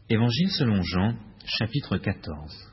Évangile selon Jean, chapitre 14.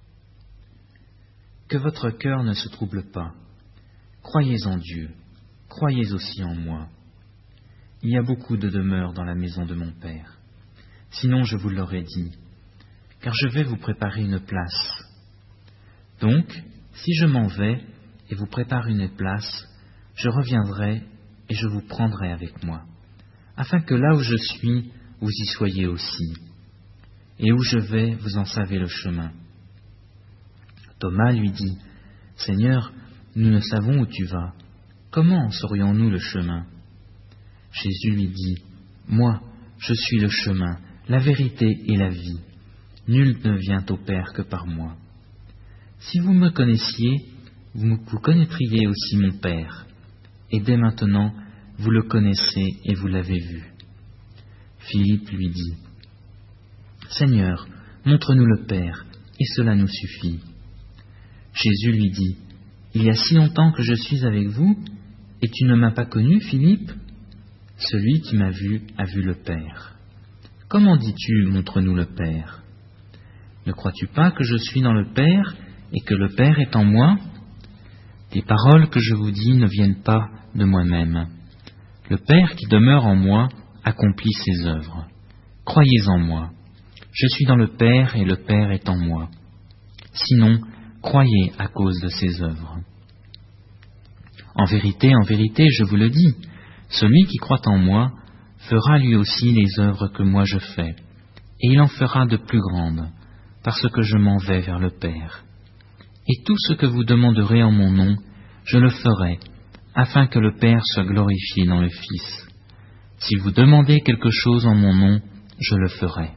Que votre cœur ne se trouble pas. Croyez en Dieu, croyez aussi en moi. Il y a beaucoup de demeures dans la maison de mon Père. Sinon je vous l'aurais dit, car je vais vous préparer une place. Donc, si je m'en vais et vous prépare une place, je reviendrai et je vous prendrai avec moi, afin que là où je suis, vous y soyez aussi. Et où je vais, vous en savez le chemin. Thomas lui dit, « Seigneur, nous ne savons où tu vas. Comment saurions-nous le chemin ?» Jésus lui dit, « Moi, je suis le chemin, la vérité et la vie. Nul ne vient au Père que par moi. Si vous me connaissiez, vous connaîtriez aussi mon Père. Et dès maintenant, vous le connaissez et vous l'avez vu. » Philippe lui dit, « Seigneur, montre-nous le Père, et cela nous suffit. » Jésus lui dit, « Il y a si longtemps que je suis avec vous, et tu ne m'as pas connu, Philippe ? Celui qui m'a vu a vu le Père. Comment dis-tu, montre-nous le Père ? Ne crois-tu pas que je suis dans le Père, et que le Père est en moi ? Les paroles que je vous dis ne viennent pas de moi-même. Le Père qui demeure en moi accomplit ses œuvres. Croyez en moi. Je suis dans le Père et le Père est en moi. Sinon, croyez à cause de ses œuvres. En vérité, je vous le dis, celui qui croit en moi fera lui aussi les œuvres que moi je fais, et il en fera de plus grandes, parce que je m'en vais vers le Père. Et tout ce que vous demanderez en mon nom, je le ferai, afin que le Père soit glorifié dans le Fils. Si vous demandez quelque chose en mon nom, je le ferai.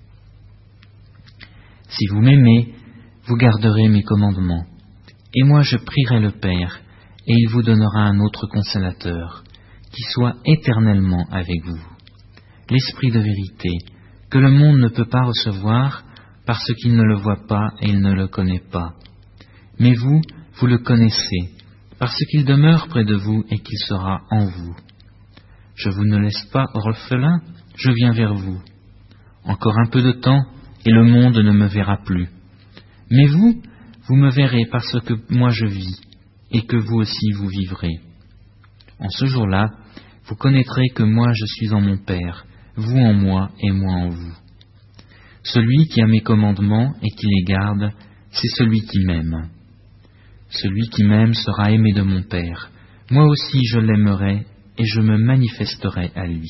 Si vous m'aimez, vous garderez mes commandements. Et moi je prierai le Père, et il vous donnera un autre consolateur, qui soit éternellement avec vous. L'Esprit de vérité, que le monde ne peut pas recevoir, parce qu'il ne le voit pas et il ne le connaît pas. Mais vous, vous le connaissez, parce qu'il demeure près de vous et qu'il sera en vous. Je vous ne laisse pas orphelin, je viens vers vous. Encore un peu de temps, et le monde ne me verra plus. Mais vous, vous me verrez parce que moi je vis, et que vous aussi vous vivrez. En ce jour-là, vous connaîtrez que moi je suis en mon Père, vous en moi et moi en vous. Celui qui a mes commandements et qui les garde, c'est celui qui m'aime. Celui qui m'aime sera aimé de mon Père. Moi aussi je l'aimerai et je me manifesterai à lui. »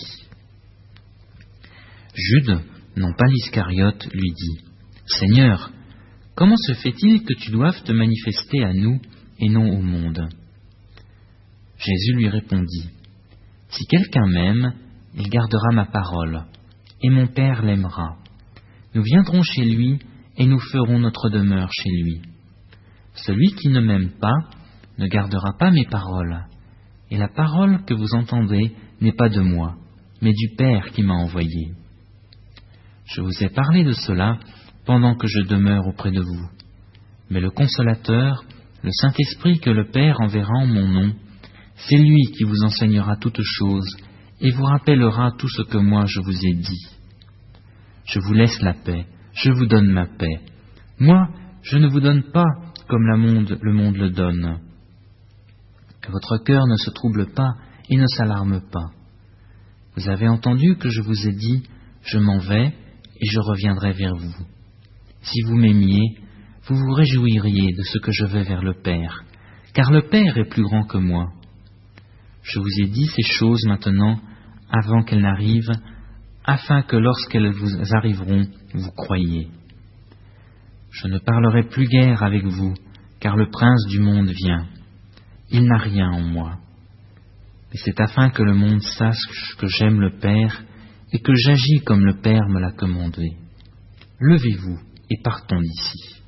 Jude, non pas l'Iscariote, lui dit, « Seigneur, comment se fait-il que tu doives te manifester à nous et non au monde ?» Jésus lui répondit, « Si quelqu'un m'aime, il gardera ma parole, et mon Père l'aimera. Nous viendrons chez lui et nous ferons notre demeure chez lui. Celui qui ne m'aime pas ne gardera pas mes paroles, et la parole que vous entendez n'est pas de moi, mais du Père qui m'a envoyé. Je vous ai parlé de cela pendant que je demeure auprès de vous. Mais le Consolateur, le Saint-Esprit que le Père enverra en mon nom, c'est lui qui vous enseignera toutes choses et vous rappellera tout ce que moi je vous ai dit. Je vous laisse la paix, je vous donne ma paix. Moi, je ne vous donne pas comme le monde le donne. Que votre cœur ne se trouble pas et ne s'alarme pas. Vous avez entendu que je vous ai dit, je m'en vais et je reviendrai vers vous. Si vous m'aimiez, vous vous réjouiriez de ce que je vais vers le Père, car le Père est plus grand que moi. Je vous ai dit ces choses maintenant, avant qu'elles n'arrivent, afin que lorsqu'elles vous arriveront, vous croyiez. Je ne parlerai plus guère avec vous, car le prince du monde vient. Il n'a rien en moi. Mais c'est afin que le monde sache que j'aime le Père et que j'agis comme le Père me l'a commandé. Levez-vous et partons d'ici.